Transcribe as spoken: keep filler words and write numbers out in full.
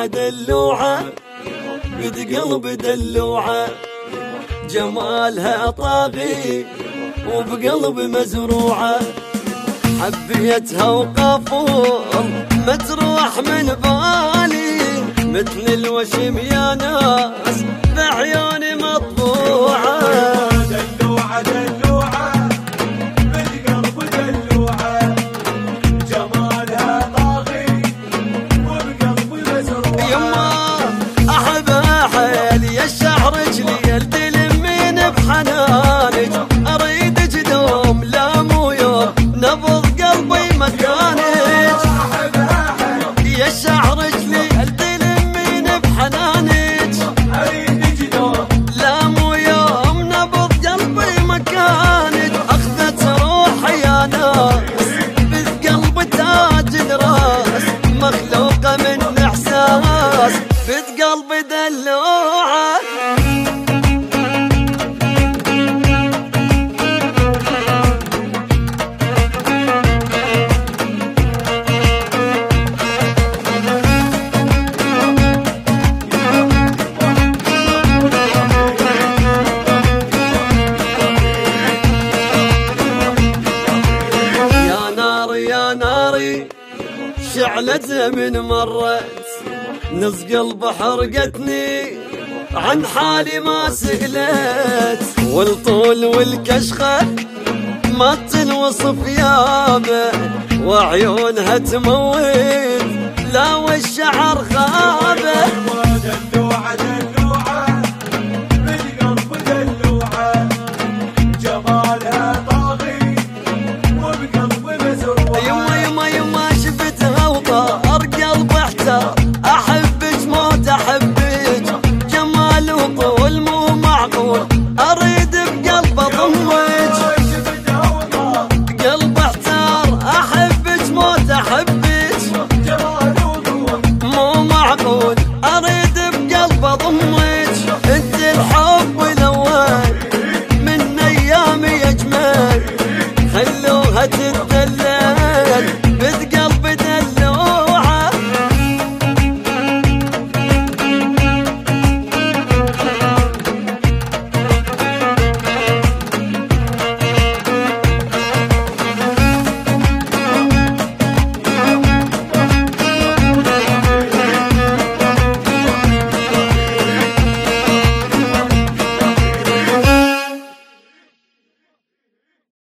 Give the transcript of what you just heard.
دلوعة بد قلب دلوعة، جمالها طاغي وبقلب مزروعة، حبيتها وقفول ما تروح من بالي، مثل الوشم يا ناس بعيوني مطبوعة. دلوعة دلوعة بالقلب دلوعة، جمالها طاغي وبقلب مزروعة. يما احبها حيل يا الشعر رجلي التلمين بحنانك، اريدك دوم لا مو يوم نبض قلبي مكانك. يا الشعر رجلي التلمين بحنانك، اريدك دوم لا مو يوم نبض قلبي مكانك. اخذت روحي يا ناس بقلب تاج الراس، مخلوقه من احساس بقلب دلوعه. يا ناري شعلت من مرت، نص قلب حرقتني عن حالي ما سهلت، والطول والكشخة ما تنوصف يابه، وعيونها تموت لا والشعر خابه.